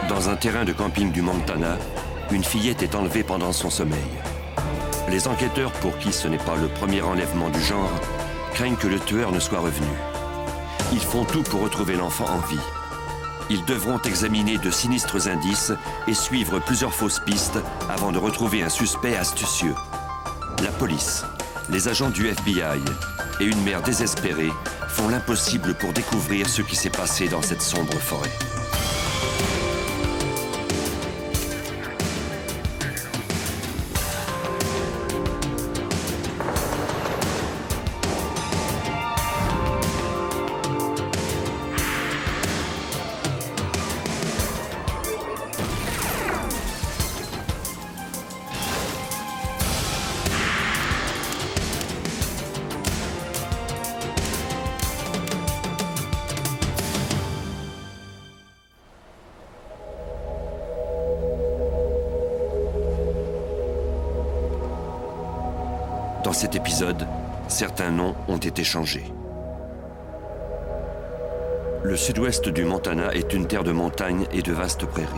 Dans un terrain de camping du Montana, une fillette est enlevée pendant son sommeil. Les enquêteurs, pour qui ce n'est pas le premier enlèvement du genre, craignent que le tueur ne soit revenu. Ils font tout pour retrouver l'enfant en vie. Ils devront examiner de sinistres indices et suivre plusieurs fausses pistes avant de retrouver un suspect astucieux. La police, les agents du FBI et une mère désespérée font l'impossible pour découvrir ce qui s'est passé dans cette sombre forêt. Dans cet épisode, certains noms ont été changés. Le sud-ouest du Montana est une terre de montagnes et de vastes prairies.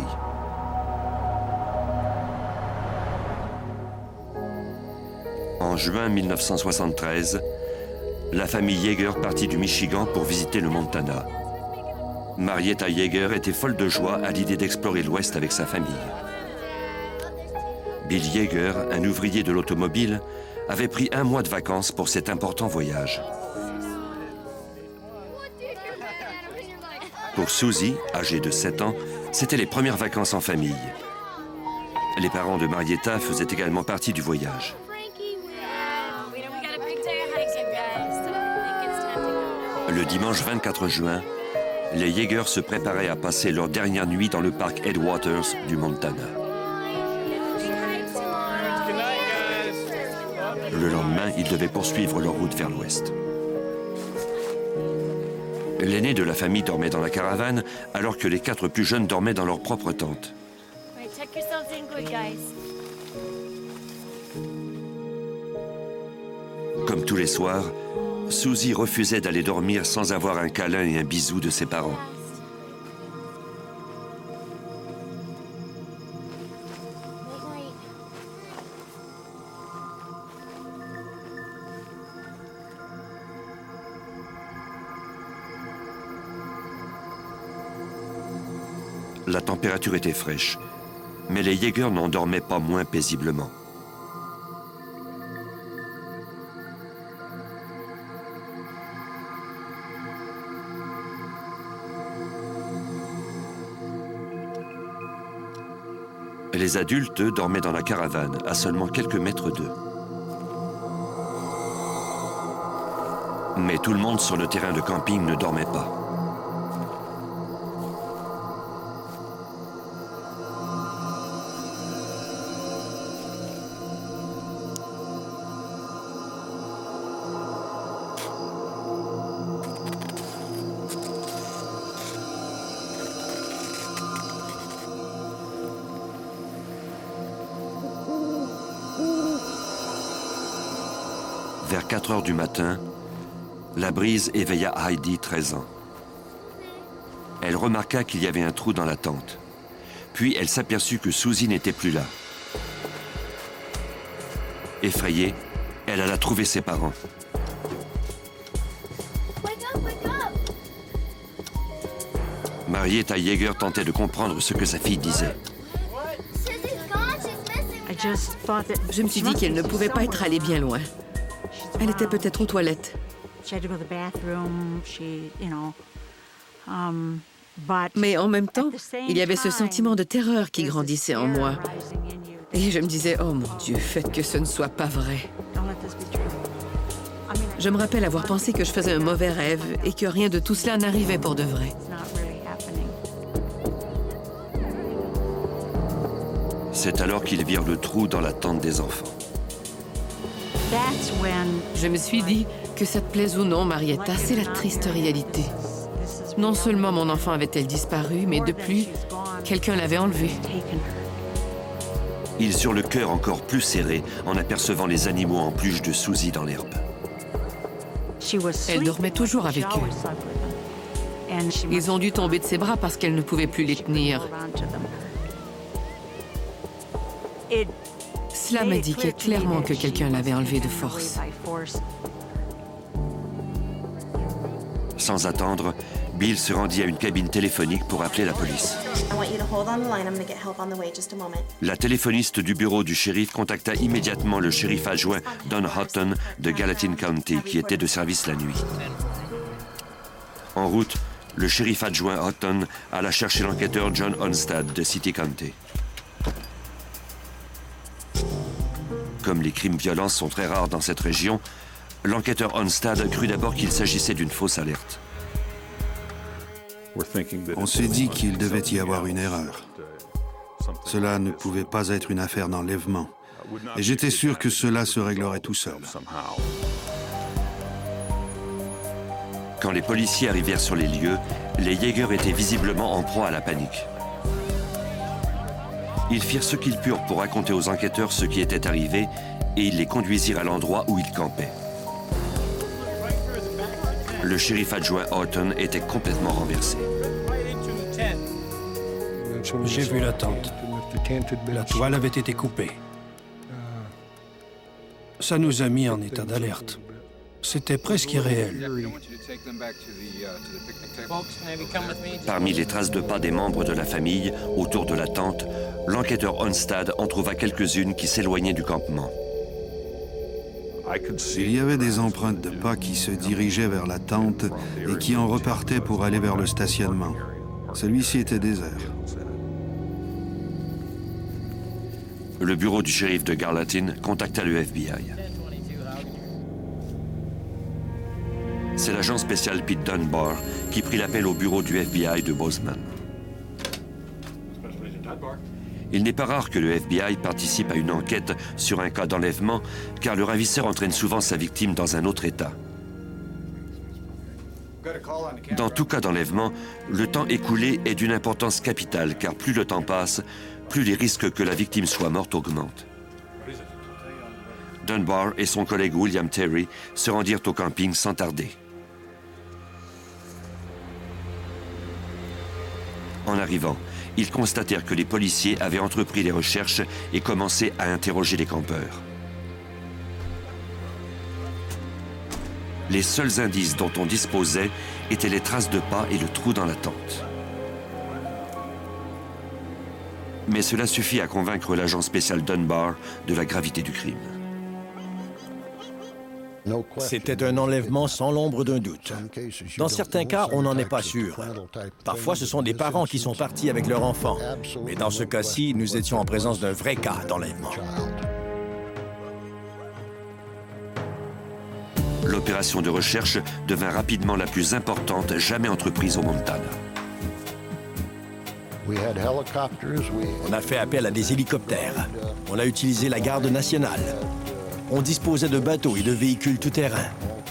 En juin 1973, la famille Yeager partit du Michigan pour visiter le Montana. Marietta Yeager était folle de joie à l'idée d'explorer l'Ouest avec sa famille. Bill Yeager, un ouvrier de l'automobile, avait pris un mois de vacances pour cet important voyage. Pour Susie, âgée de 7 ans, c'était les premières vacances en famille. Les parents de Marietta faisaient également partie du voyage. Le dimanche 24 juin, les Yeager se préparaient à passer leur dernière nuit dans le parc Headwaters du Montana. Le lendemain, ils devaient poursuivre leur route vers l'ouest. L'aîné de la famille dormait dans la caravane, alors que les 4 plus jeunes dormaient dans leur propre tente. Comme tous les soirs, Susie refusait d'aller dormir sans avoir un câlin et un bisou de ses parents. La température était fraîche, mais les Yeager n'en dormaient pas moins paisiblement. Les adultes dormaient dans la caravane, à seulement quelques mètres d'eux. Mais tout le monde sur le terrain de camping ne dormait pas. Vers 4 heures du matin, la brise éveilla Heidi, 13 ans. Elle remarqua qu'il y avait un trou dans la tente. Puis elle s'aperçut que Susie n'était plus là. Effrayée, elle alla trouver ses parents. Marietta Yeager tentait de comprendre ce que sa fille disait. Je me suis dit qu'elle ne pouvait pas être allée bien loin. Elle était peut-être aux toilettes. Mais en même temps, il y avait ce sentiment de terreur qui grandissait en moi. Et je me disais, oh mon Dieu, faites que ce ne soit pas vrai. Je me rappelle avoir pensé que je faisais un mauvais rêve et que rien de tout cela n'arrivait pour de vrai. C'est alors qu'ils virent le trou dans la tente des enfants. Je me suis dit que ça te plaise ou non, Marietta, c'est la triste réalité. Non seulement mon enfant avait-elle disparu, mais de plus, quelqu'un l'avait enlevée. Ils eurent le cœur encore plus serré en apercevant les animaux en peluche de Susie dans l'herbe. Elle dormait toujours avec eux. Ils ont dû tomber de ses bras parce qu'elle ne pouvait plus les tenir. Cela m'indiquait clairement que quelqu'un l'avait enlevée de force. Sans attendre, Bill se rendit à une cabine téléphonique pour appeler la police. La téléphoniste du bureau du shérif contacta immédiatement le shérif adjoint Don Houghton de Gallatin County, qui était de service la nuit. En route, le shérif adjoint Houghton alla chercher l'enquêteur John Onstad de City County. Comme les crimes violents sont très rares dans cette région, l'enquêteur Onstad crut d'abord qu'il s'agissait d'une fausse alerte. On s'est dit qu'il devait y avoir une erreur. Cela ne pouvait pas être une affaire d'enlèvement. Et j'étais sûr que cela se réglerait tout seul. Quand les policiers arrivèrent sur les lieux, les Jaeger étaient visiblement en proie à la panique. Ils firent ce qu'ils purent pour raconter aux enquêteurs ce qui était arrivé et ils les conduisirent à l'endroit où ils campaient. Le shérif adjoint Houghton était complètement renversé. J'ai vu la tente. La toile avait été coupée. Ça nous a mis en état d'alerte. C'était presque irréel. Parmi les traces de pas des membres de la famille autour de la tente, l'enquêteur Onstad en trouva quelques-unes qui s'éloignaient du campement. Il y avait des empreintes de pas qui se dirigeaient vers la tente et qui en repartaient pour aller vers le stationnement. Celui-ci était désert. Le bureau du shérif de Gallatin contacta le FBI. C'est l'agent spécial Pete Dunbar qui prit l'appel au bureau du FBI de Bozeman. Il n'est pas rare que le FBI participe à une enquête sur un cas d'enlèvement, car le ravisseur entraîne souvent sa victime dans un autre État. Dans tout cas d'enlèvement, le temps écoulé est d'une importance capitale, car plus le temps passe, plus les risques que la victime soit morte augmentent. Dunbar et son collègue William Terry se rendirent au camping sans tarder. En arrivant, ils constatèrent que les policiers avaient entrepris les recherches et commencé à interroger les campeurs. Les seuls indices dont on disposait étaient les traces de pas et le trou dans la tente. Mais cela suffit à convaincre l'agent spécial Dunbar de la gravité du crime. C'était un enlèvement sans l'ombre d'un doute. Dans certains cas, on n'en est pas sûr. Parfois, ce sont des parents qui sont partis avec leur enfant. Mais dans ce cas-ci, nous étions en présence d'un vrai cas d'enlèvement. L'opération de recherche devint rapidement la plus importante jamais entreprise au Montana. On a fait appel à des hélicoptères. On a utilisé la garde nationale. On disposait de bateaux et de véhicules tout-terrain.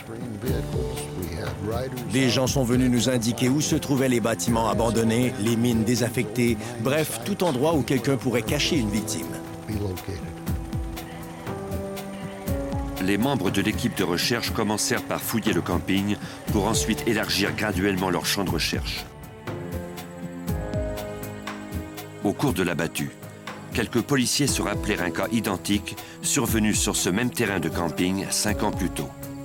Des gens sont venus nous indiquer où se trouvaient les bâtiments abandonnés, les mines désaffectées, bref, tout endroit où quelqu'un pourrait cacher une victime. Les membres de l'équipe de recherche commencèrent par fouiller le camping pour ensuite élargir graduellement leur champ de recherche. Au cours de la battue, quelques policiers se rappelèrent un cas identique survenu sur ce même terrain de camping 5 ans plus tôt.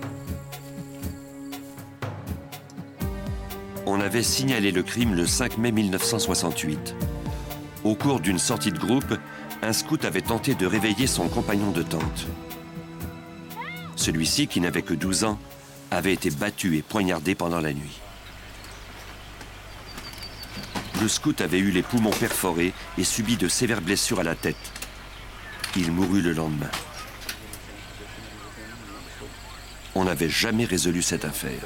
On avait signalé le crime le 5 mai 1968. Au cours d'une sortie de groupe, un scout avait tenté de réveiller son compagnon de tente. Celui-ci, qui n'avait que 12 ans, avait été battu et poignardé pendant la nuit. Le scout avait eu les poumons perforés et subi de sévères blessures à la tête. Il mourut le lendemain. On n'avait jamais résolu cette affaire.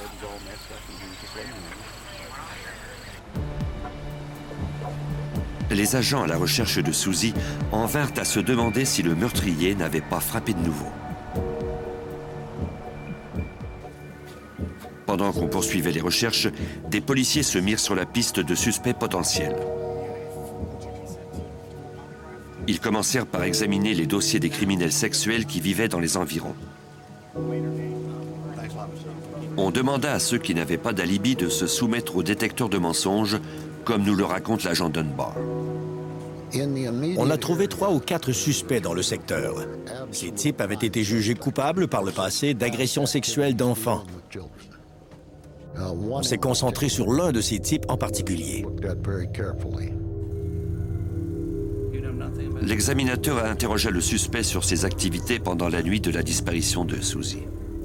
Les agents à la recherche de Susie en vinrent à se demander si le meurtrier n'avait pas frappé de nouveau. Pendant qu'on poursuivait les recherches, des policiers se mirent sur la piste de suspects potentiels. Ils commencèrent par examiner les dossiers des criminels sexuels qui vivaient dans les environs. On demanda à ceux qui n'avaient pas d'alibi de se soumettre au détecteur de mensonges, comme nous le raconte l'agent Dunbar. On a trouvé 3 ou 4 suspects dans le secteur. Ces types avaient été jugés coupables par le passé d'agressions sexuelles d'enfants. On s'est concentré sur l'un de ces types en particulier. L'examinateur a interrogé le suspect sur ses activités pendant la nuit de la disparition de Susie.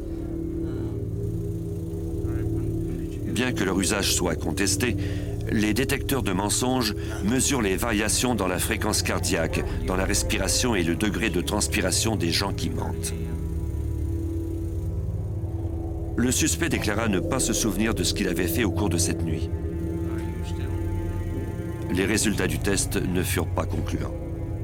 Bien que leur usage soit contesté, les détecteurs de mensonges mesurent les variations dans la fréquence cardiaque, dans la respiration et le degré de transpiration des gens qui mentent. Le suspect déclara ne pas se souvenir de ce qu'il avait fait au cours de cette nuit. Les résultats du test ne furent pas concluants.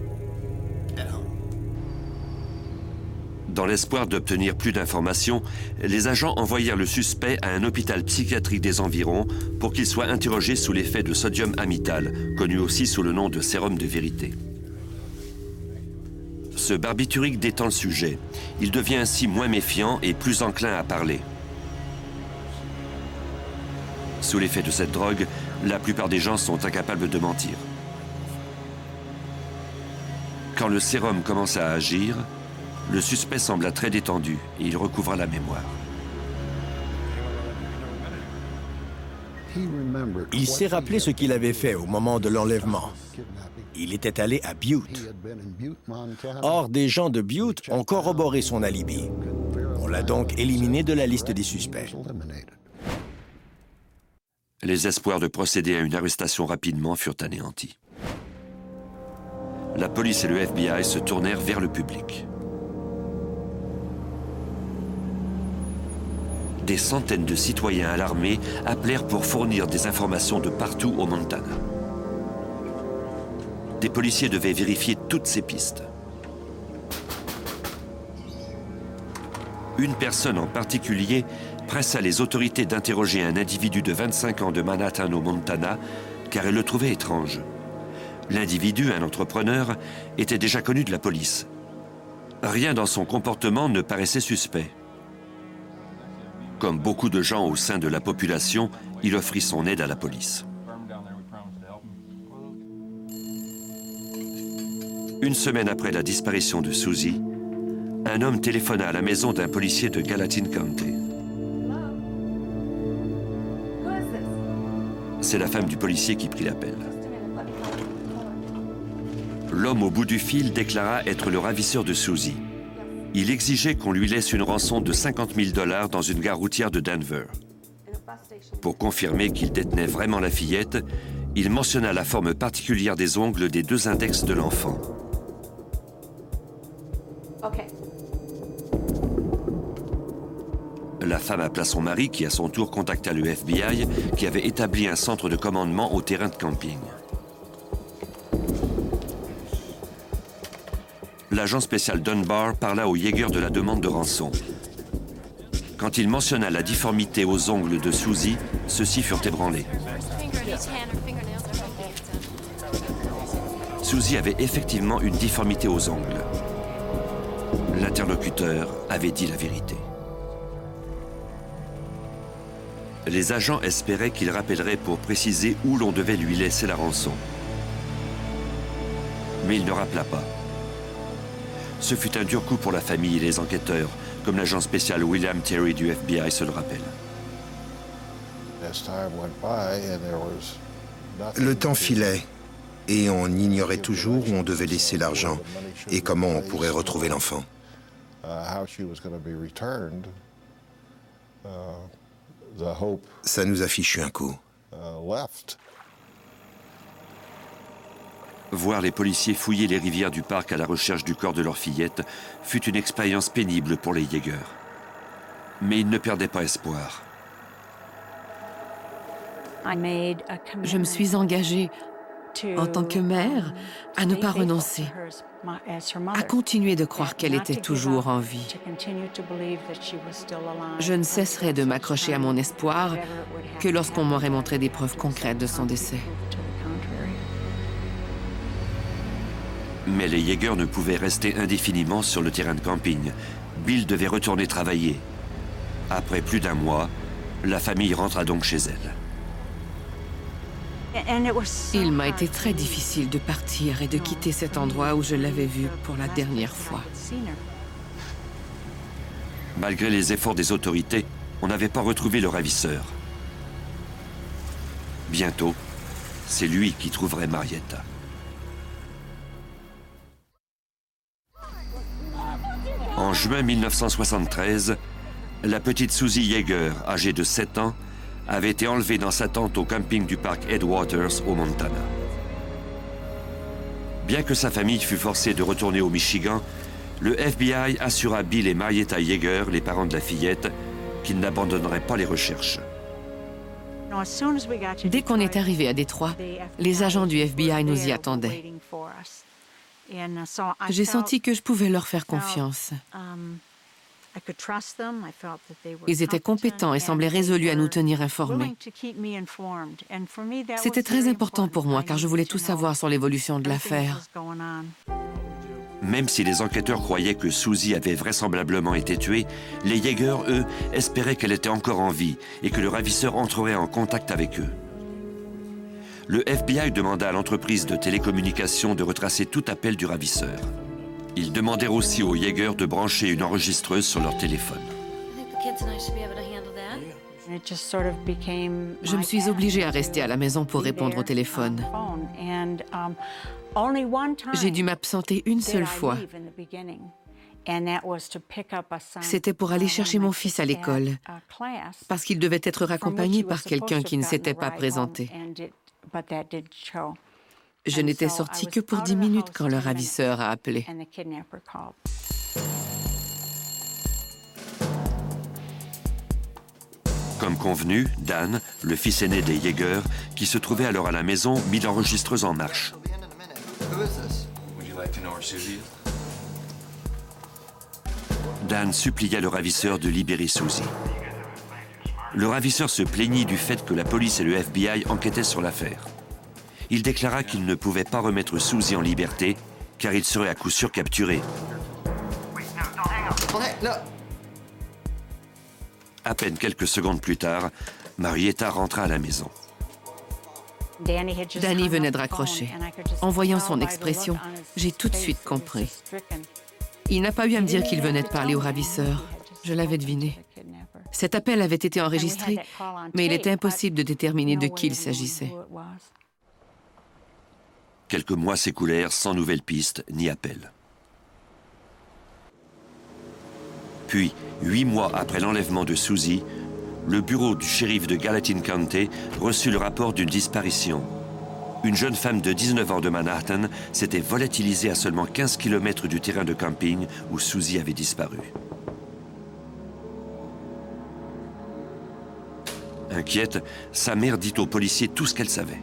Dans l'espoir d'obtenir plus d'informations, les agents envoyèrent le suspect à un hôpital psychiatrique des environs pour qu'il soit interrogé sous l'effet de sodium amital, connu aussi sous le nom de sérum de vérité. Ce barbiturique détend le sujet. Il devient ainsi moins méfiant et plus enclin à parler. Sous l'effet de cette drogue, la plupart des gens sont incapables de mentir. Quand le sérum commence à agir, le suspect sembla très détendu et il recouvra la mémoire. Il s'est rappelé ce qu'il avait fait au moment de l'enlèvement. Il était allé à Butte. Or, des gens de Butte ont corroboré son alibi. On l'a donc éliminé de la liste des suspects. Les espoirs de procéder à une arrestation rapidement furent anéantis. La police et le FBI se tournèrent vers le public. Des centaines de citoyens alarmés appelèrent pour fournir des informations de partout au Montana. Des policiers devaient vérifier toutes ces pistes. Une personne en particulier pressa les autorités d'interroger un individu de 25 ans de Manhattan au Montana, car elle le trouvait étrange. L'individu, un entrepreneur, était déjà connu de la police. Rien dans son comportement ne paraissait suspect. Comme beaucoup de gens au sein de la population, il offrit son aide à la police. Une semaine après la disparition de Susie, un homme téléphona à la maison d'un policier de Gallatin County. C'est la femme du policier qui prit l'appel. L'homme au bout du fil déclara être le ravisseur de Susie. Il exigeait qu'on lui laisse une rançon de 50 000 $ dans une gare routière de Denver. Pour confirmer qu'il détenait vraiment la fillette, il mentionna la forme particulière des ongles des 2 index de l'enfant. La femme appela son mari qui, à son tour, contacta le FBI qui avait établi un centre de commandement au terrain de camping. L'agent spécial Dunbar parla au Jaeger de la demande de rançon. Quand il mentionna la difformité aux ongles de Susie, ceux-ci furent ébranlés. Susie avait effectivement une difformité aux ongles. L'interlocuteur avait dit la vérité. Les agents espéraient qu'il rappellerait pour préciser où l'on devait lui laisser la rançon. Mais il ne rappela pas. Ce fut un dur coup pour la famille et les enquêteurs, comme l'agent spécial William Terry du FBI se le rappelle. Le temps filait et on ignorait toujours où on devait laisser l'argent et comment on pourrait retrouver l'enfant. Ça nous a fichu un coup. Voir les policiers fouiller les rivières du parc à la recherche du corps de leur fillette fut une expérience pénible pour les Jaegers. Mais ils ne perdaient pas espoir. Je me suis engagée, en tant que mère, à ne pas renoncer, à continuer de croire qu'elle était toujours en vie. Je ne cesserai de m'accrocher à mon espoir que lorsqu'on m'aurait montré des preuves concrètes de son décès. Mais les Jaegers ne pouvaient rester indéfiniment sur le terrain de camping. Bill devait retourner travailler. Après plus d'un mois, la famille rentra donc chez elle. Il m'a été très difficile de partir et de quitter cet endroit où je l'avais vu pour la dernière fois. Malgré les efforts des autorités, on n'avait pas retrouvé le ravisseur. Bientôt, c'est lui qui trouverait Marietta. En juin 1973, la petite Susie Yeager, âgée de 7 ans, avait été enlevée dans sa tente au camping du parc Headwaters au Montana. Bien que sa famille fût forcée de retourner au Michigan, le FBI assura Bill et Marietta Yeager, les parents de la fillette, qu'ils n'abandonneraient pas les recherches. Dès qu'on est arrivé à Détroit, les agents du FBI nous y attendaient. J'ai senti que je pouvais leur faire confiance. Ils étaient compétents et semblaient résolus à nous tenir informés. C'était très important pour moi car je voulais tout savoir sur l'évolution de l'affaire. Même si les enquêteurs croyaient que Susie avait vraisemblablement été tuée, les Yeager, eux, espéraient qu'elle était encore en vie et que le ravisseur entrerait en contact avec eux. Le FBI demanda à l'entreprise de télécommunications de retracer tout appel du ravisseur. Ils demandèrent aussi aux Yeager de brancher une enregistreuse sur leur téléphone. Je me suis obligée à rester à la maison pour répondre au téléphone. J'ai dû m'absenter une seule fois. C'était pour aller chercher mon fils à l'école, parce qu'il devait être raccompagné par quelqu'un qui ne s'était pas présenté. Je n'étais sortie que pour 10 minutes quand le ravisseur a appelé. Comme convenu, Dan, le fils aîné des Yeager, qui se trouvait alors à la maison, mit l'enregistreuse en marche. Dan supplia le ravisseur de libérer Susie. Le ravisseur se plaignit du fait que la police et le FBI enquêtaient sur l'affaire. Il déclara qu'il ne pouvait pas remettre Susie en liberté, car il serait à coup sûr capturé. À peine quelques secondes plus tard, Marietta rentra à la maison. Danny venait de raccrocher. En voyant son expression, j'ai tout de suite compris. Il n'a pas eu à me dire qu'il venait de parler au ravisseur. Je l'avais deviné. Cet appel avait été enregistré, mais il était impossible de déterminer de qui il s'agissait. Quelques mois s'écoulèrent sans nouvelles pistes ni appel. Puis, 8 mois après l'enlèvement de Susie, le bureau du shérif de Gallatin County reçut le rapport d'une disparition. Une jeune femme de 19 ans de Manhattan s'était volatilisée à seulement 15 km du terrain de camping où Susie avait disparu. Inquiète, sa mère dit aux policiers tout ce qu'elle savait.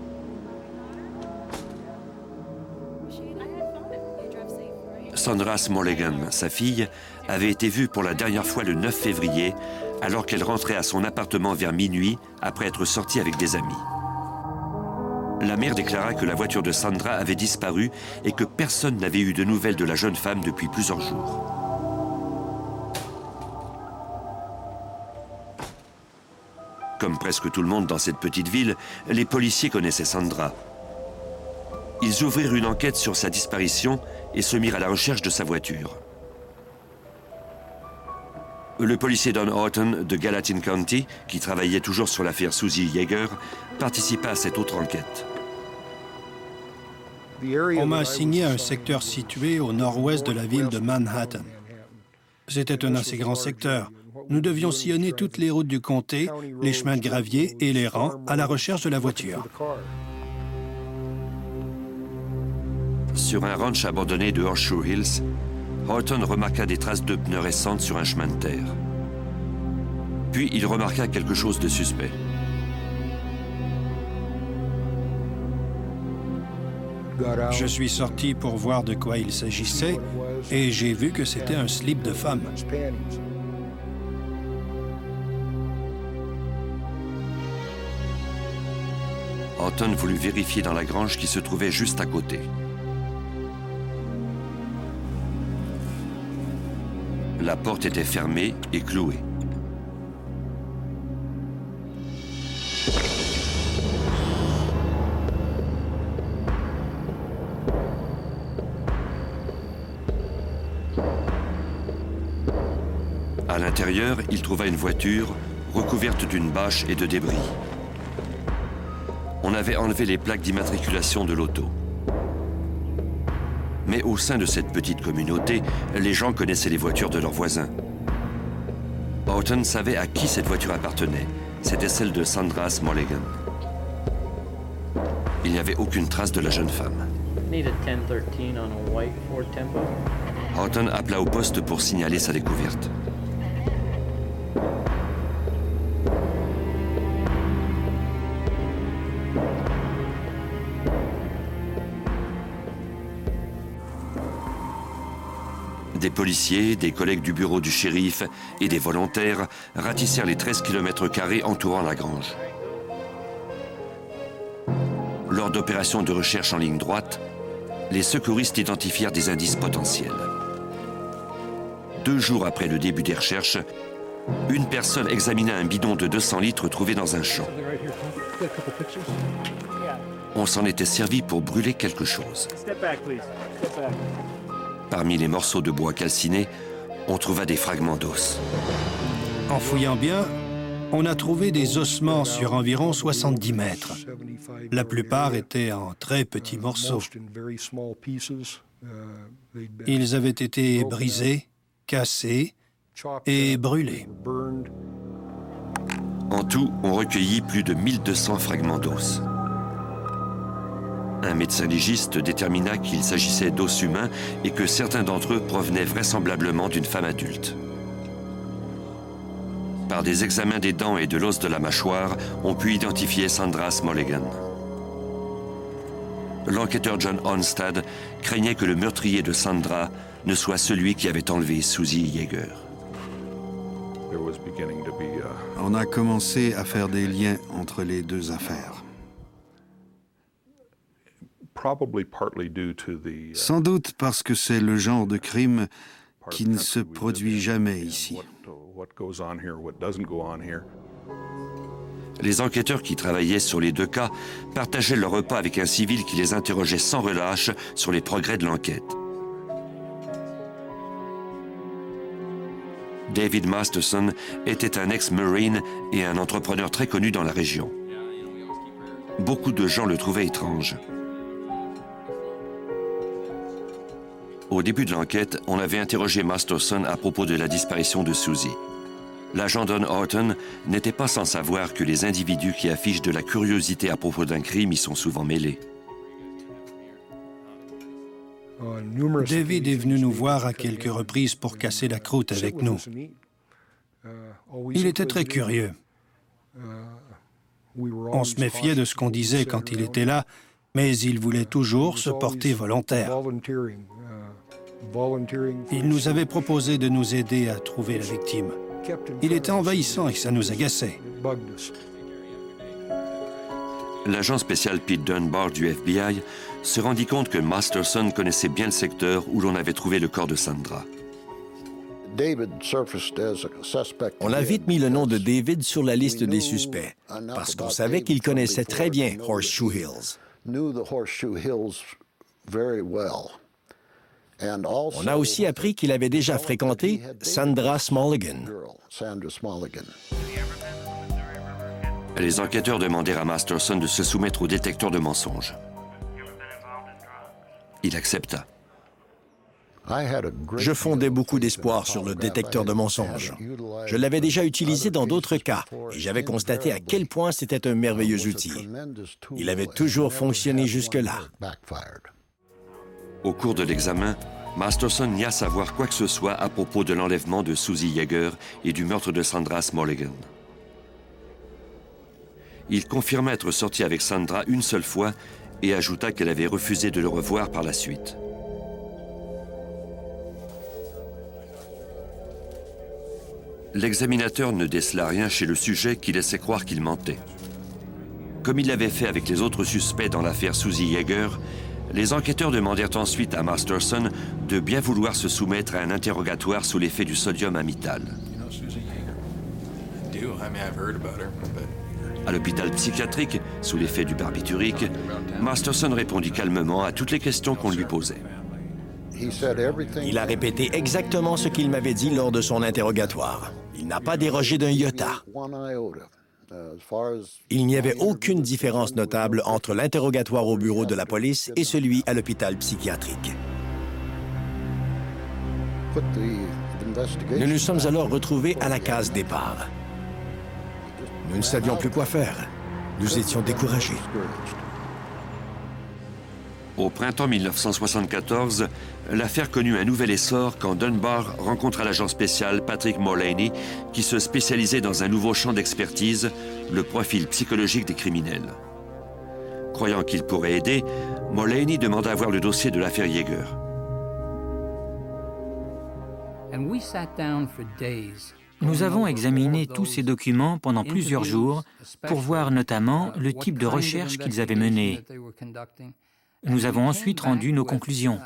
Sandra Smolegan, sa fille, avait été vue pour la dernière fois le 9 février, alors qu'elle rentrait à son appartement vers minuit après être sortie avec des amis. La mère déclara que la voiture de Sandra avait disparu et que personne n'avait eu de nouvelles de la jeune femme depuis plusieurs jours. Comme presque tout le monde dans cette petite ville, les policiers connaissaient Sandra. Ils ouvrirent une enquête sur sa disparition et se mirent à la recherche de sa voiture. Le policier Don Horton de Gallatin County, qui travaillait toujours sur l'affaire Susie Yeager, participa à cette autre enquête. On m'a assigné à un secteur situé au nord-ouest de la ville de Manhattan. C'était un assez grand secteur. Nous devions sillonner toutes les routes du comté, les chemins de gravier et les rangs à la recherche de la voiture. Sur un ranch abandonné de Horseshoe Hills, Horton remarqua des traces de pneus récentes sur un chemin de terre. Puis il remarqua quelque chose de suspect. Je suis sorti pour voir de quoi il s'agissait et j'ai vu que c'était un slip de femme. Horton voulut vérifier dans la grange qui se trouvait juste à côté. La porte était fermée et clouée. l'intérieur, il trouva une voiture recouverte d'une bâche et de débris. On avait enlevé les plaques d'immatriculation de l'auto. Mais au sein de cette petite communauté, les gens connaissaient les voitures de leurs voisins. Horton savait à qui cette voiture appartenait. C'était celle de Sandra Smallegan. Il n'y avait aucune trace de la jeune femme. Horton appela au poste pour signaler sa découverte. Des policiers, des collègues du bureau du shérif et des volontaires ratissèrent les 13 km² entourant la grange. Lors d'opérations de recherche en ligne droite, les secouristes identifièrent des indices potentiels. 2 jours après le début des recherches, une personne examina un bidon de 200 litres trouvé dans un champ. On s'en était servi pour brûler quelque chose. Parmi les morceaux de bois calcinés, on trouva des fragments d'os. En fouillant bien, on a trouvé des ossements sur environ 70 mètres. La plupart étaient en très petits morceaux. Ils avaient été brisés, cassés et brûlés. En tout, on recueillit plus de 1200 fragments d'os. Un médecin légiste détermina qu'il s'agissait d'os humains et que certains d'entre eux provenaient vraisemblablement d'une femme adulte. Par des examens des dents et de l'os de la mâchoire, on put identifier Sandra Smallegan. L'enquêteur John Onstad craignait que le meurtrier de Sandra ne soit celui qui avait enlevé Susie Yeager. On a commencé à faire des liens entre les deux affaires. Sans doute parce que c'est le genre de crime qui ne se produit jamais ici. Les enquêteurs qui travaillaient sur les 2 cas partageaient leur repas avec un civil qui les interrogeait sans relâche sur les progrès de l'enquête. David Masterson était un ex-Marine et un entrepreneur très connu dans la région. Beaucoup de gens le trouvaient étrange. Au début de l'enquête, on avait interrogé Masterson à propos de la disparition de Susie. L'agent Don Horton n'était pas sans savoir que les individus qui affichent de la curiosité à propos d'un crime y sont souvent mêlés. David est venu nous voir à quelques reprises pour casser la croûte avec nous. Il était très curieux. On se méfiait de ce qu'on disait quand il était là, mais il voulait toujours se porter volontaire. Il nous avait proposé de nous aider à trouver la victime. Il était envahissant et ça nous agaçait. L'agent spécial Pete Dunbar du FBI se rendit compte que Masterson connaissait bien le secteur où l'on avait trouvé le corps de Sandra. On a vite mis le nom de David sur la liste des suspects, parce qu'on savait qu'il connaissait très bien Horseshoe Hills. On a aussi appris qu'il avait déjà fréquenté Sandra Smallegan. Les enquêteurs demandèrent à Masterson de se soumettre au détecteur de mensonges. Il accepta. Je fondais beaucoup d'espoir sur le détecteur de mensonges. Je l'avais déjà utilisé dans d'autres cas et j'avais constaté à quel point c'était un merveilleux outil. Il avait toujours fonctionné jusque-là. Au cours de l'examen, Masterson nia savoir quoi que ce soit à propos de l'enlèvement de Susie Yeager et du meurtre de Sandra Smallegan. Il confirma être sorti avec Sandra une seule fois et ajouta qu'elle avait refusé de le revoir par la suite. L'examinateur ne décela rien chez le sujet qui laissait croire qu'il mentait. Comme il l'avait fait avec les autres suspects dans l'affaire Susie Yeager, les enquêteurs demandèrent ensuite à Masterson de bien vouloir se soumettre à un interrogatoire sous l'effet du sodium amital. À l'hôpital psychiatrique, sous l'effet du barbiturique, Masterson répondit calmement à toutes les questions qu'on lui posait. Il a répété exactement ce qu'il m'avait dit lors de son interrogatoire. Il n'a pas dérogé d'un iota. Il n'y avait aucune différence notable entre l'interrogatoire au bureau de la police et celui à l'hôpital psychiatrique. Nous nous sommes alors retrouvés à la case départ. Nous ne savions plus quoi faire. Nous étions découragés. Au printemps 1974, l'affaire connut un nouvel essor quand Dunbar rencontra l'agent spécial Patrick Mullaney, qui se spécialisait dans un nouveau champ d'expertise, le profil psychologique des criminels. Croyant qu'il pourrait aider, Mullaney demanda à voir le dossier de l'affaire Yeager. Nous avons examiné tous ces documents pendant plusieurs jours pour voir notamment le type de recherche qu'ils avaient mené. Nous avons ensuite rendu nos conclusions.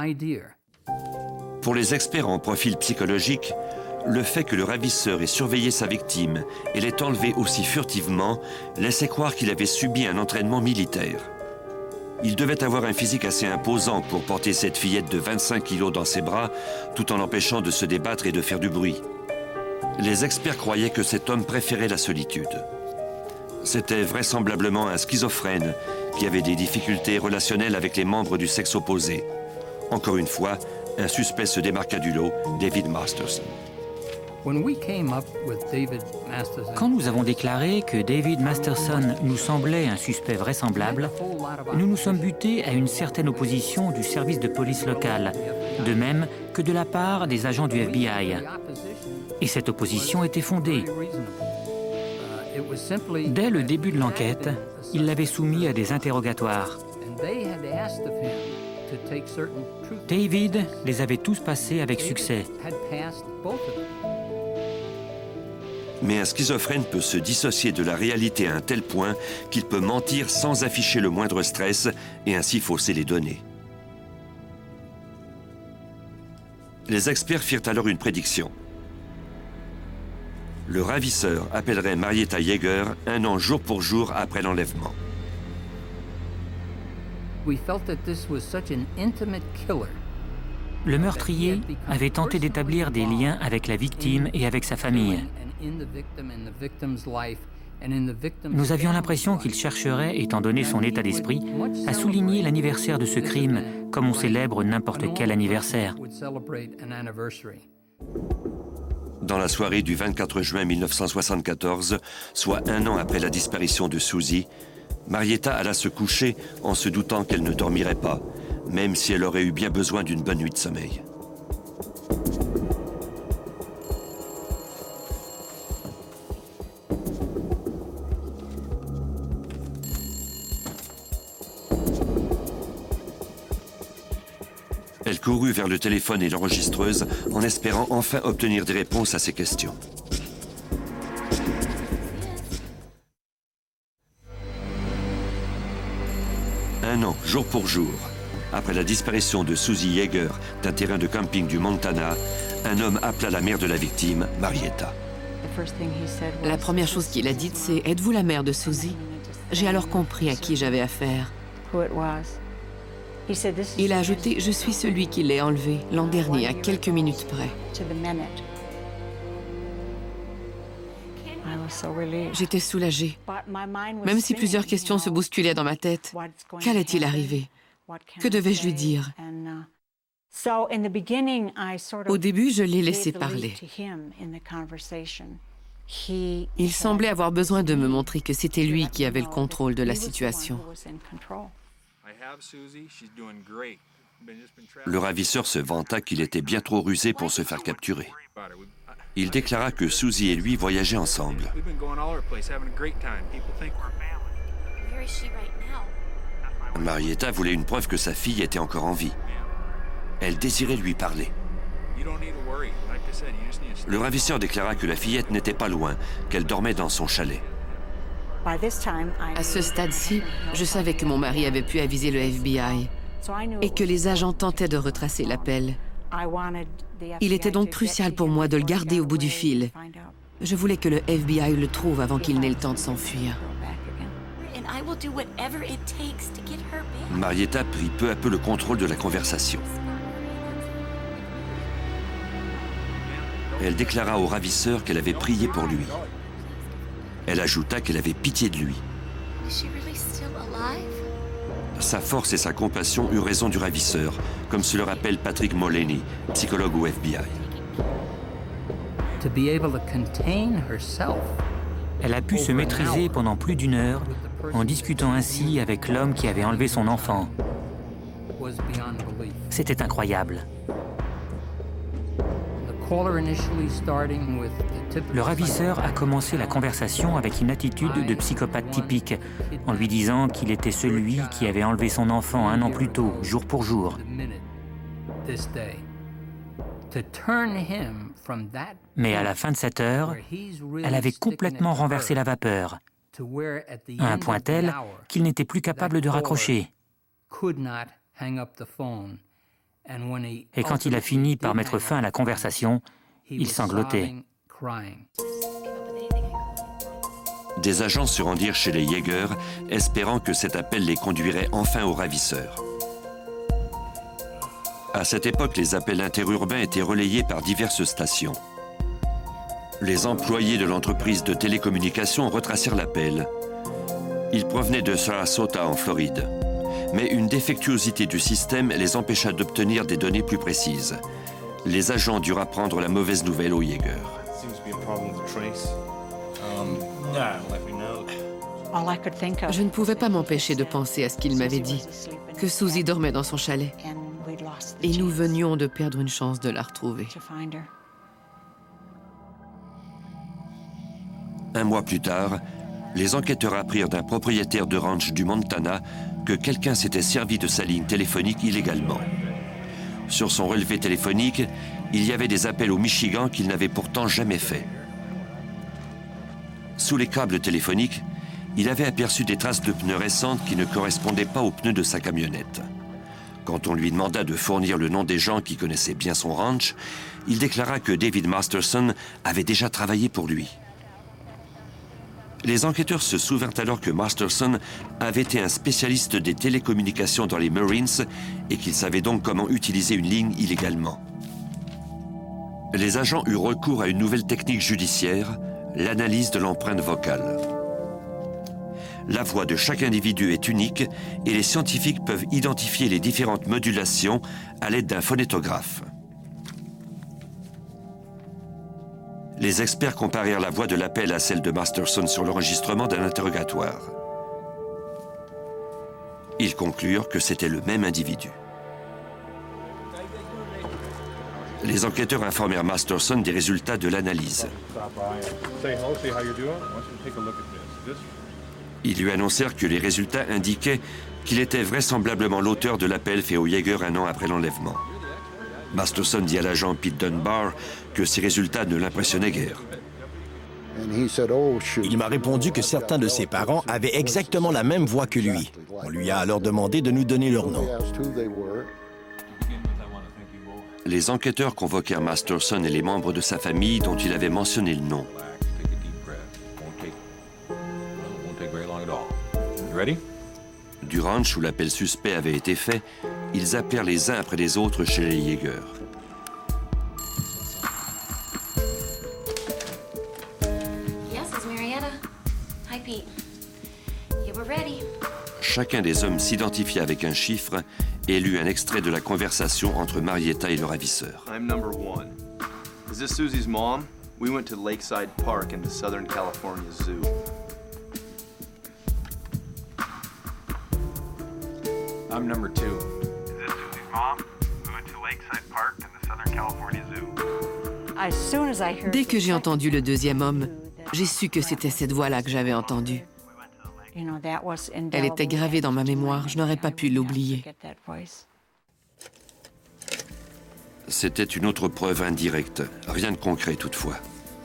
Pour les experts en profil psychologique, le fait que le ravisseur ait surveillé sa victime et l'ait enlevé aussi furtivement laissait croire qu'il avait subi un entraînement militaire. Il devait avoir un physique assez imposant pour porter cette fillette de 25 kilos dans ses bras, tout en l'empêchant de se débattre et de faire du bruit. Les experts croyaient que cet homme préférait la solitude. C'était vraisemblablement un schizophrène qui avait des difficultés relationnelles avec les membres du sexe opposé. Encore une fois, un suspect se démarqua du lot, David Masterson. Quand nous avons déclaré que David Masterson nous semblait un suspect vraisemblable, nous nous sommes butés à une certaine opposition du service de police local, de même que de la part des agents du FBI. Et cette opposition était fondée. Dès le début de l'enquête, il l'avait soumis à des interrogatoires. David les avait tous passés avec succès. Mais un schizophrène peut se dissocier de la réalité à un tel point qu'il peut mentir sans afficher le moindre stress et ainsi fausser les données. Les experts firent alors une prédiction. Le ravisseur appellerait Marietta Yeager 1 an jour pour jour après l'enlèvement. Le meurtrier avait tenté d'établir des liens avec la victime et avec sa famille. Nous avions l'impression qu'il chercherait, étant donné son état d'esprit, à souligner l'anniversaire de ce crime comme on célèbre n'importe quel anniversaire. Dans la soirée du 24 juin 1974, soit 1 an après la disparition de Susie, Marietta alla se coucher en se doutant qu'elle ne dormirait pas, même si elle aurait eu bien besoin d'une bonne nuit de sommeil. Elle courut vers le téléphone et l'enregistreuse en espérant enfin obtenir des réponses à ses questions. Un an, jour pour jour, après la disparition de Susie Yeager d'un terrain de camping du Montana, un homme appela la mère de la victime, Marietta. La première chose qu'il a dite, c'est « Êtes-vous la mère de Susie ?» J'ai alors compris à qui j'avais affaire. Il a ajouté « Je suis celui qui l'ai enlevé l'an dernier, à quelques minutes près. » J'étais soulagée, même si plusieurs questions se bousculaient dans ma tête. Qu'allait-il arriver? Que devais-je lui dire? Au début, je l'ai laissé parler. Il semblait avoir besoin de me montrer que c'était lui qui avait le contrôle de la situation. Le ravisseur se vanta qu'il était bien trop rusé pour se faire capturer. Il déclara que Susie et lui voyageaient ensemble. Marietta voulait une preuve que sa fille était encore en vie. Elle désirait lui parler. Le ravisseur déclara que la fillette n'était pas loin, qu'elle dormait dans son chalet. À ce stade-ci, je savais que mon mari avait pu aviser le FBI et que les agents tentaient de retracer l'appel. Il était donc crucial pour moi de le garder au bout du fil. Je voulais que le FBI le trouve avant qu'il n'ait le temps de s'enfuir. Marietta prit peu à peu le contrôle de la conversation. elle déclara au ravisseur qu'elle avait prié pour lui. Elle ajouta qu'elle avait pitié de lui. Sa force et sa compassion eurent raison du ravisseur, comme se le rappelle Patrick Mullaney, psychologue au FBI. Elle a pu se maîtriser pendant plus d'1 heure en discutant ainsi avec l'homme qui avait enlevé son enfant. C'était incroyable. Le ravisseur a commencé la conversation avec une attitude de psychopathe typique, en lui disant qu'il était celui qui avait enlevé son enfant 1 an plus tôt, jour pour jour. Mais à la fin de cette heure, elle avait complètement renversé la vapeur, à un point tel qu'il n'était plus capable de raccrocher. Et quand il a fini par mettre fin à la conversation, il sanglotait. Des agents se rendirent chez les Yeager, espérant que cet appel les conduirait enfin au ravisseur. À cette époque, les appels interurbains étaient relayés par diverses stations. Les employés de l'entreprise de télécommunications retracèrent l'appel. Il provenait de Sarasota, en Floride. Mais une défectuosité du système les empêcha d'obtenir des données plus précises. Les agents durent apprendre la mauvaise nouvelle aux Yeager. Je ne pouvais pas m'empêcher de penser à ce qu'il m'avait dit, que Susie dormait dans son chalet. Et nous venions de perdre une chance de la retrouver. 1 mois plus tard, les enquêteurs apprirent d'un propriétaire de ranch du Montana que quelqu'un s'était servi de sa ligne téléphonique illégalement. Sur son relevé téléphonique, il y avait des appels au Michigan qu'il n'avait pourtant jamais faits. Sous les câbles téléphoniques, il avait aperçu des traces de pneus récentes qui ne correspondaient pas aux pneus de sa camionnette. Quand on lui demanda de fournir le nom des gens qui connaissaient bien son ranch, il déclara que David Masterson avait déjà travaillé pour lui. Les enquêteurs se souvinrent alors que Masterson avait été un spécialiste des télécommunications dans les Marines et qu'il savait donc comment utiliser une ligne illégalement. Les agents eurent recours à une nouvelle technique judiciaire, l'analyse de l'empreinte vocale. La voix de chaque individu est unique et les scientifiques peuvent identifier les différentes modulations à l'aide d'un phonétographe. Les experts comparèrent la voix de l'appel à celle de Masterson sur l'enregistrement d'un interrogatoire. Ils conclurent que c'était le même individu. Les enquêteurs informèrent Masterson des résultats de l'analyse. Ils lui annoncèrent que les résultats indiquaient qu'il était vraisemblablement l'auteur de l'appel fait aux Yeager 1 an après l'enlèvement. Masterson dit à l'agent Pete Dunbar que ces résultats ne l'impressionnaient guère. Il m'a répondu que certains de ses parents avaient exactement la même voix que lui. On lui a alors demandé de nous donner leur nom. Les enquêteurs convoquèrent Masterson et les membres de sa famille dont il avait mentionné le nom. Du ranch où l'appel suspect avait été fait, ils appelèrent les uns après les autres chez les Yeager. Chacun des hommes s'identifia avec un chiffre et lut un extrait de la conversation entre Marietta et le ravisseur. I'm number 1. Is this Susie's mom? We went to Lakeside Park in the Southern California Zoo. I'm number 2. Is this Susie's mom? We went to Lakeside Park in the Southern California Zoo. Dès que j'ai entendu le deuxième homme, j'ai su que c'était cette voix-là que j'avais entendue. Elle était gravée dans ma mémoire, je n'aurais pas pu l'oublier. C'était une autre preuve indirecte, rien de concret toutefois.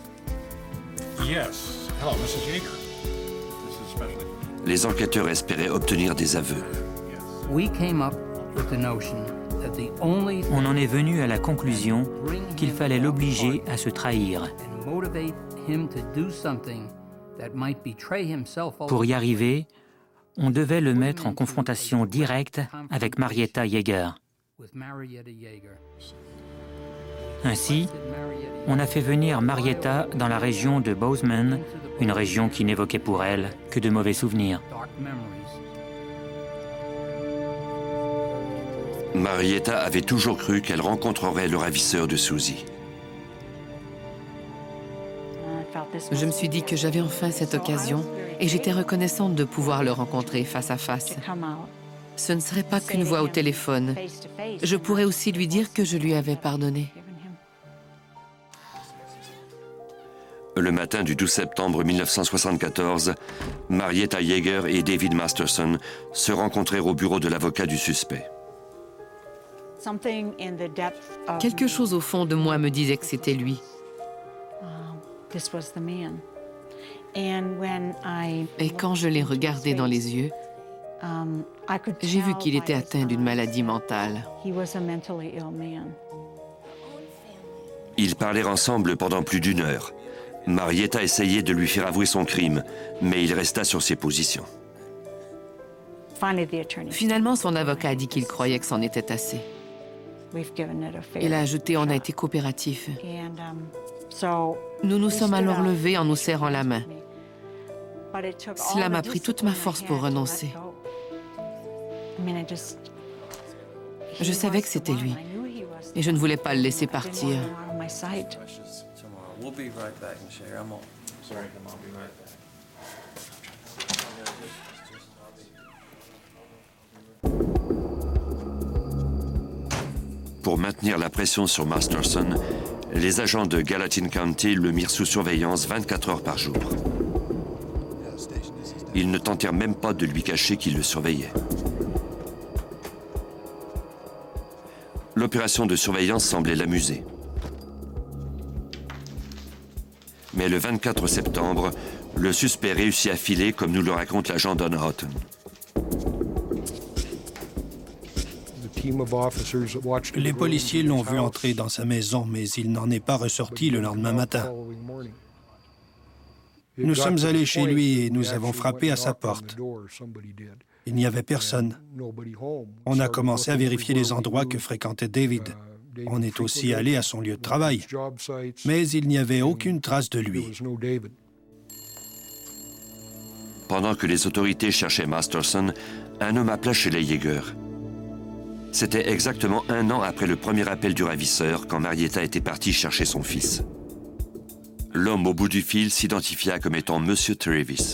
Les enquêteurs espéraient obtenir des aveux. On en est venu à la conclusion qu'il fallait l'obliger à se trahir. Pour y arriver, on devait le mettre en confrontation directe avec Marietta Yeager. Ainsi, on a fait venir Marietta dans la région de Bozeman, une région qui n'évoquait pour elle que de mauvais souvenirs. Marietta avait toujours cru qu'elle rencontrerait le ravisseur de Susie. Je me suis dit que j'avais enfin cette occasion et j'étais reconnaissante de pouvoir le rencontrer face à face. Ce ne serait pas qu'une voix au téléphone. Je pourrais aussi lui dire que je lui avais pardonné. Le matin du 12 septembre 1974, Marietta Yeager et David Masterson se rencontrèrent au bureau de l'avocat du suspect. Quelque chose au fond de moi me disait que c'était lui. Et quand je l'ai regardé dans les yeux, j'ai vu qu'il était atteint d'une maladie mentale. Ils parlèrent ensemble pendant plus d'1 heure. Marietta essayait de lui faire avouer son crime, mais il resta sur ses positions. Finalement, son avocat a dit qu'il croyait que c'en était assez. Il a ajouté « on a été coopératifs ». Nous nous sommes alors levés en nous serrant la main. Cela m'a pris toute ma force pour renoncer. Je savais que c'était lui, et je ne voulais pas le laisser partir. Pour maintenir la pression sur Masterson, les agents de Gallatin County le mirent sous surveillance 24 heures par jour. Ils ne tentèrent même pas de lui cacher qu'ils le surveillaient. L'opération de surveillance semblait l'amuser. Mais le 24 septembre, le suspect réussit à filer, comme nous le raconte l'agent Don Houghton. Les policiers l'ont vu entrer dans sa maison, mais il n'en est pas ressorti le lendemain matin. Nous sommes allés chez lui et nous avons frappé à sa porte. Il n'y avait personne. On a commencé à vérifier les endroits que fréquentait David. On est aussi allé à son lieu de travail. Mais il n'y avait aucune trace de lui. Pendant que les autorités cherchaient Masterson, un homme appela chez les Yeager. C'était exactement 1 an après le premier appel du ravisseur, quand Marietta était partie chercher son fils. L'homme au bout du fil s'identifia comme étant Monsieur Travis.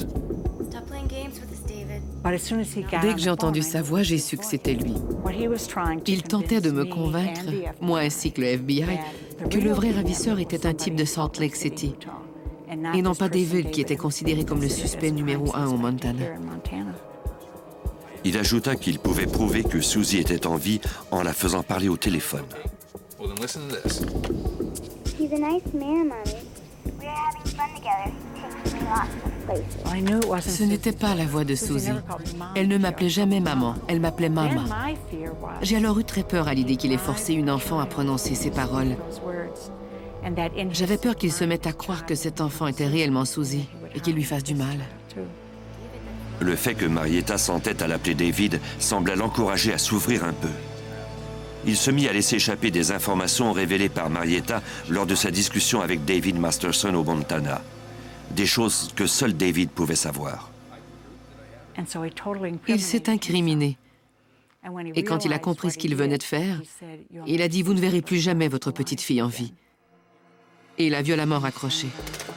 Dès que j'ai entendu sa voix, j'ai su que c'était lui. Il tentait de me convaincre, moi ainsi que le FBI, que le vrai ravisseur était un type de Salt Lake City, et non pas David, qui était considéré comme le suspect numéro 1 au Montana. Il ajouta qu'il pouvait prouver que Susie était en vie en la faisant parler au téléphone. Ce n'était pas la voix de Susie. Elle ne m'appelait jamais maman, elle m'appelait Mama. J'ai alors eu très peur à l'idée qu'il ait forcé une enfant à prononcer ces paroles. J'avais peur qu'il se mette à croire que cet enfant était réellement Susie et qu'il lui fasse du mal. Le fait que Marietta s'entête à l'appeler David sembla l'encourager à s'ouvrir un peu. Il se mit à laisser échapper des informations révélées par Marietta lors de sa discussion avec David Masterson au Montana. Des choses que seul David pouvait savoir. Il s'est incriminé. Et quand il a compris ce qu'il venait de faire, il a dit « Vous ne verrez plus jamais votre petite fille en vie ». Et il a violemment raccroché.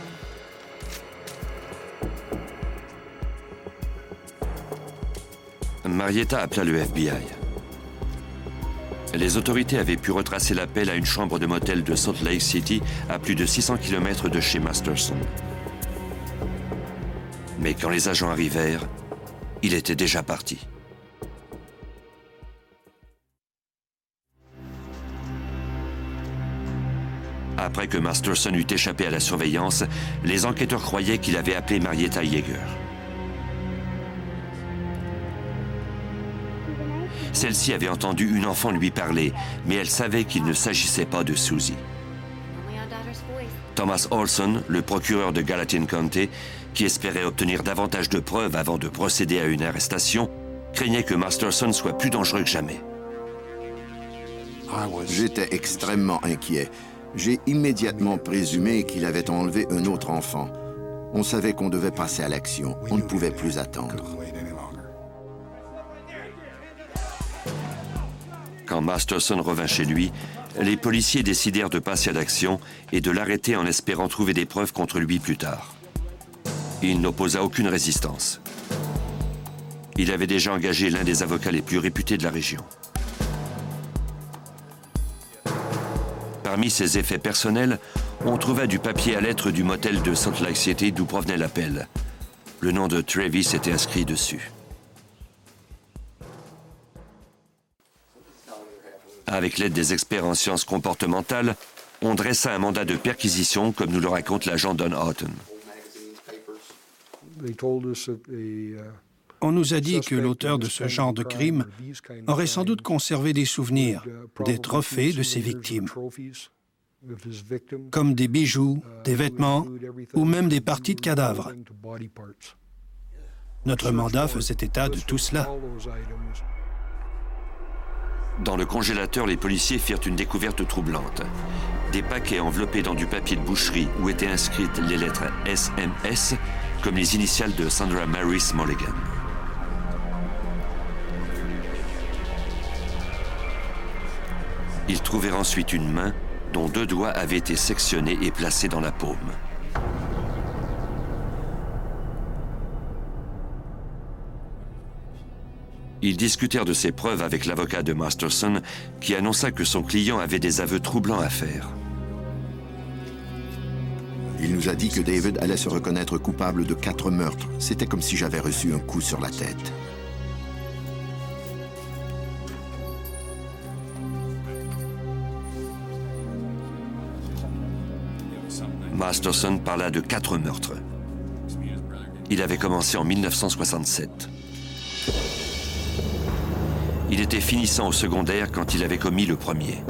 Marietta appela le FBI. Les autorités avaient pu retracer l'appel à une chambre de motel de Salt Lake City à plus de 600 km de chez Masterson. Mais quand les agents arrivèrent, il était déjà parti. Après que Masterson eut échappé à la surveillance, les enquêteurs croyaient qu'il avait appelé Marietta Yeager. Celle-ci avait entendu une enfant lui parler, mais elle savait qu'il ne s'agissait pas de Susie. Thomas Olson, le procureur de Gallatin County, qui espérait obtenir davantage de preuves avant de procéder à une arrestation, craignait que Masterson soit plus dangereux que jamais. J'étais extrêmement inquiet. J'ai immédiatement présumé qu'il avait enlevé un autre enfant. On savait qu'on devait passer à l'action. On ne pouvait plus attendre. Quand Masterson revint chez lui, les policiers décidèrent de passer à l'action et de l'arrêter en espérant trouver des preuves contre lui plus tard. Il n'opposa aucune résistance. Il avait déjà engagé l'un des avocats les plus réputés de la région. Parmi ses effets personnels, on trouva du papier à lettres du motel de Salt Lake City d'où provenait l'appel. Le nom de Travis était inscrit dessus. Avec l'aide des experts en sciences comportementales, on dressa un mandat de perquisition, comme nous le raconte l'agent Don Houghton. On nous a dit que l'auteur de ce genre de crime aurait sans doute conservé des souvenirs, des trophées de ses victimes, comme des bijoux, des vêtements ou même des parties de cadavres. Notre mandat faisait état de tout cela. Dans le congélateur, les policiers firent une découverte troublante. Des paquets enveloppés dans du papier de boucherie où étaient inscrites les lettres SMS, comme les initiales de Sandra Maris Mulligan. Ils trouvèrent ensuite une main dont 2 doigts avaient été sectionnés et placés dans la paume. Ils discutèrent de ces preuves avec l'avocat de Masterson, qui annonça que son client avait des aveux troublants à faire. Il nous a dit que David allait se reconnaître coupable de 4 meurtres. C'était comme si j'avais reçu un coup sur la tête. Masterson parla de 4 meurtres. Il avait commencé en 1967. Il était finissant au secondaire quand il avait commis le premier.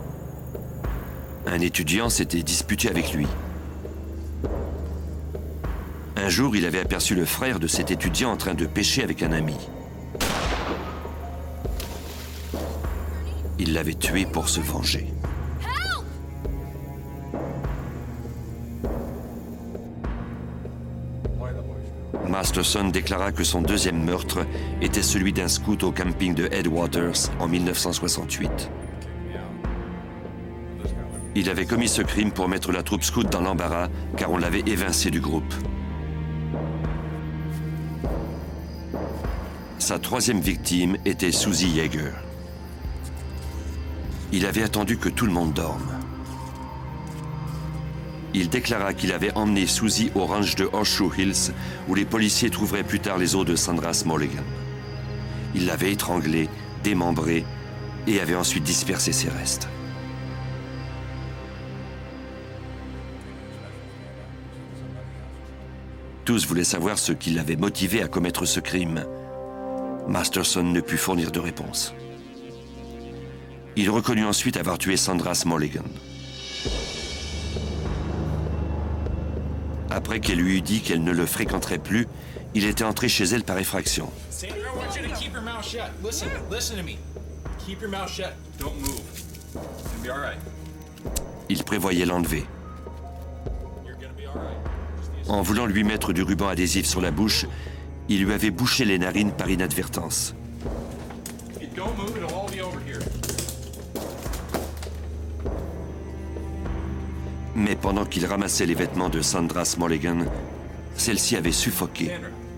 Un étudiant s'était disputé avec lui. Un jour, il avait aperçu le frère de cet étudiant en train de pêcher avec un ami. Il l'avait tué pour se venger. Masterson déclara que son deuxième meurtre était celui d'un scout au camping de Headwaters en 1968. Il avait commis ce crime pour mettre la troupe scout dans l'embarras car on l'avait évincé du groupe. Sa troisième victime était Susie Yeager. Il avait attendu que tout le monde dorme. Il déclara qu'il avait emmené Susie au ranch de Horseshoe Hills, où les policiers trouveraient plus tard les os de Sandra Mulligan. Il l'avait étranglée, démembrée, et avait ensuite dispersé ses restes. Tous voulaient savoir ce qui l'avait motivé à commettre ce crime. Masterson ne put fournir de réponse. Il reconnut ensuite avoir tué Sandra Mulligan. Après qu'elle lui eut dit qu'elle ne le fréquenterait plus, il était entré chez elle par effraction. Il prévoyait l'enlever. En voulant lui mettre du ruban adhésif sur la bouche, il lui avait bouché les narines par inadvertance. Mais pendant qu'il ramassait les vêtements de Sandra Mulligan, celle-ci avait suffoqué.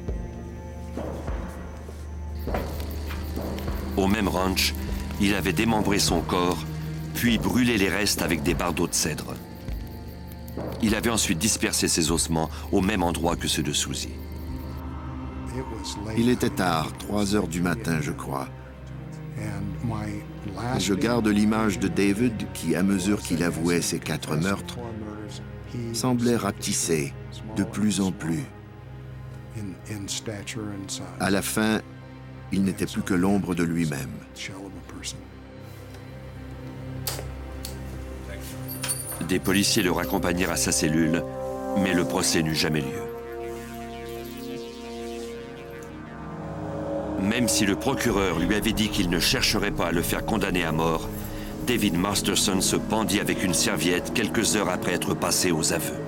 Au même ranch, il avait démembré son corps, puis brûlé les restes avec des bardeaux de cèdre. Il avait ensuite dispersé ses ossements au même endroit que ceux de Susie. Il était tard, 3 heures du matin, je crois. Je garde l'image de David qui, à mesure qu'il avouait ses 4 meurtres, semblait rapetisser de plus en plus. À la fin, il n'était plus que l'ombre de lui-même. Des policiers le raccompagnèrent à sa cellule, mais le procès n'eut jamais lieu. Même si le procureur lui avait dit qu'il ne chercherait pas à le faire condamner à mort, David Masterson se pendit avec une serviette quelques heures après être passé aux aveux.